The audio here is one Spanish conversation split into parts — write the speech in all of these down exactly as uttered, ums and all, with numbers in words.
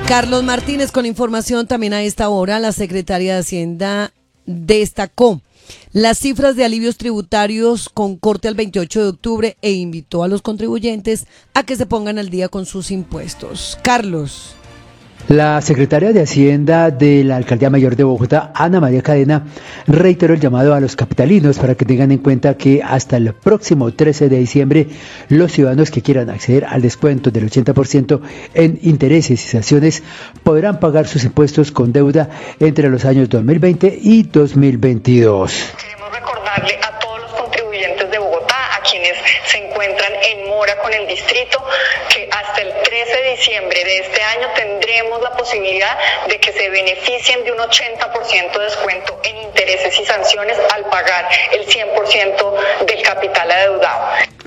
Carlos Martínez con información también a esta hora. La Secretaría de Hacienda destacó las cifras de alivios tributarios con corte al veintiocho de octubre e invitó a los contribuyentes a que se pongan al día con sus impuestos. Carlos. La secretaria de Hacienda de la Alcaldía Mayor de Bogotá, Ana María Cadena, reiteró el llamado a los capitalinos para que tengan en cuenta que hasta el próximo trece de diciembre los ciudadanos que quieran acceder al descuento del ochenta por ciento en intereses y sanciones podrán pagar sus impuestos con deuda entre los años dos mil veinte y dos mil veintidós. Queremos recordarle a todos los contribuyentes de Bogotá, a quienes se encuentran en mora con el distrito, que hasta el trece de diciembre de este año tendremos la posibilidad de que se beneficien de un ochenta por ciento de descuento en intereses y sanciones al pagar el cien por ciento del capital adeudado.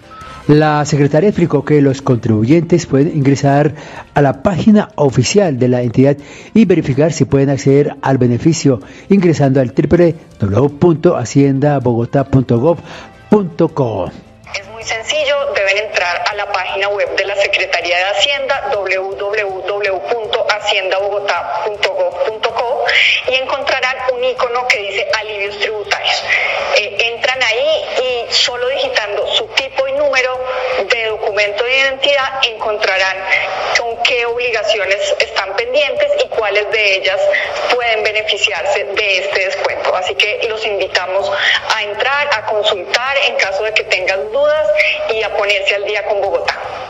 La secretaria explicó que los contribuyentes pueden ingresar a la página oficial de la entidad y verificar si pueden acceder al beneficio ingresando al doble u doble u doble u punto hacienda bogotá punto gov punto co. Es muy sencillo, deben entrar a la página web de la Secretaría de Hacienda, doble u doble u doble u punto hacienda bogotá punto gov punto co, y encontrarán un icono que dice alivios tributarios. Eh, entran ahí y solo digitando su tipo y número de documento de identidad encontrarán con qué obligaciones están pendientes y cuáles de ellas pueden beneficiarse de este descuento. Así que los invitamos a entrar, a consultar en caso de que tengan dudas y a ponerse al día con Bogotá.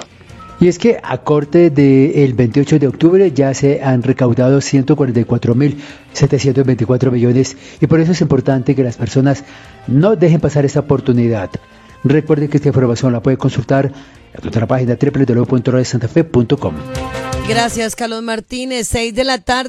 Y es que a corte del veintiocho de octubre ya se han recaudado ciento cuarenta y cuatro mil setecientos veinticuatro millones y por eso es importante que las personas no dejen pasar esta oportunidad. Recuerden que esta información la puede consultar en nuestra página doble u doble u doble u punto radio santa fe punto com. Gracias, Carlos Martínez. seis de la tarde.